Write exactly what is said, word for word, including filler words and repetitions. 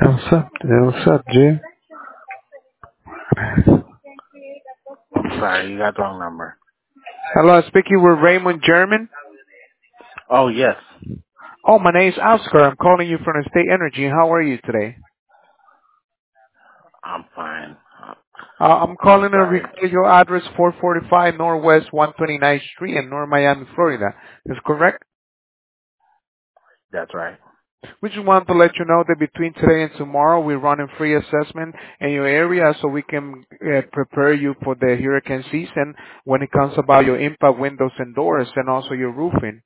What's up? What's up, Jim? Sorry, you got the wrong number. Hello, speaking with Raymond German. Oh, yes. Oh, my name is Oscar. I'm calling you from the State Energy. How are you today? I'm fine. Uh, Uh, I'm I'm calling to sorry. record your address four forty-five Northwest one twenty-ninth Street in North Miami, Florida. Is correct? That's right. We just wanted to let you know that between today and tomorrow, we're running free assessment in your area so we can uh, prepare you for the hurricane season when it comes about your impact windows and doors and also your roofing.